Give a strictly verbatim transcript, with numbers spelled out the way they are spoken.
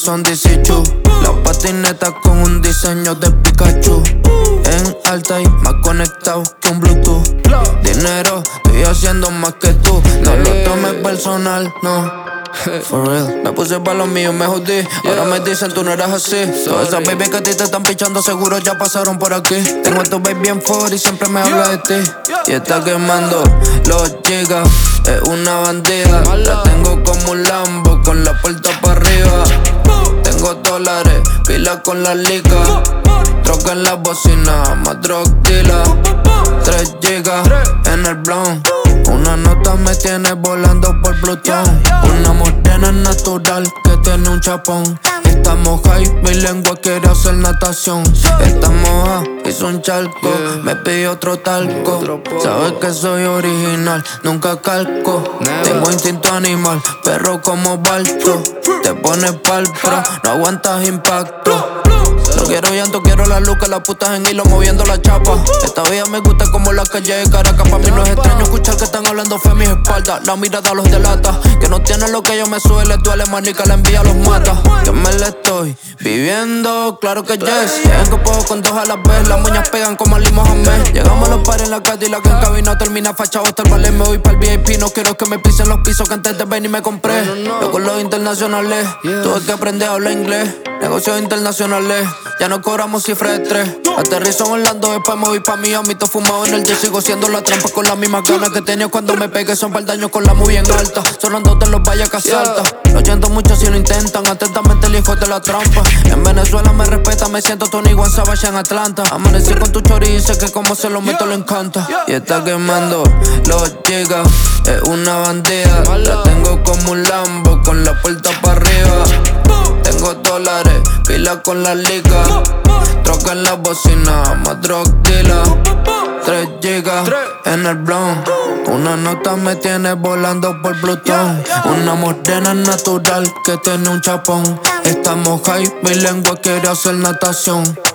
son D C Chu. La patineta con un diseño de Pikachu. En alta y más conectado que un Bluetooth. Dinero, estoy haciendo más que tú. No lo tomes personal, no. For real, me puse pa' lo mío, me jodí. Ahora me dicen tú no eras así. Todas esas baby que a ti te están pichando seguro ya pasaron por aquí. Tengo a tu baby bien for y siempre me habla de ti. Y está quemando los gigas, es una bandida. La tengo como un Lambo con la puerta para arriba. Tengo dólares, pila con la liga. Troca en la bocina, más drug dealer. Tres gigas en el blunt. Una nota me tiene volando por Plutón. Una morena natural que tiene un chapón. Estamos high, mi lengua quiere hacer natación. Estamos moja, hizo un charco, me pidió otro talco. Sabes que soy original, nunca calco. Tengo instinto animal, perro como Balto. Te pones pa'l pro, no aguantas impacto. No quiero llanto, quiero la luz, que las putas en hilo moviendo la chapa. Esta vida me gusta como la calle de Caracas. Pa' mí no es extraño escuchar que están hablando fe a mis espaldas. La mirada los delata, que no tienen lo que yo me sube. Les duele, manica, la envidia los mata. Que me la estoy viviendo, claro que yes. Llegan que puedo con dos a la vez. Las moñas pegan como Ali Mohamed. Llegamos a los pares en la calle y la que en cabina termina fachado hasta el ballet. Me voy pa'l V I P, no quiero que me pisen los pisos que antes de venir me compré. Yo con los internacionales, tuve que aprender a hablar inglés. Negocios internacionales, ya no cobramos cifras de tres. Aterrizo en Orlando, después me voy pa' Miami. Todo fumado en el jet, sigo siendo la trampa con las mismas ganas que tenía cuando me pegué. Son par daños con la muy bien alta, sonándote en los valles que asalta. Lo siento mucho si lo intentan, atentamente el hijo de la trampa. En Venezuela me respeta, me siento Tony One Savage en Atlanta. Amanecí con tu chori y dice que como se lo meto le encanta. Y está quemando los gigas, es una bandida. La tengo como un Lambo con la puerta para arriba. Tengo dólares, pila con la liga. Troca en la bocina, más drug dealer. Tres gigas en el blunt. Una nota me tiene volando por Plutón. Una morena natural que tiene un chapón. Estamos high, mi lengua quiere hacer natación.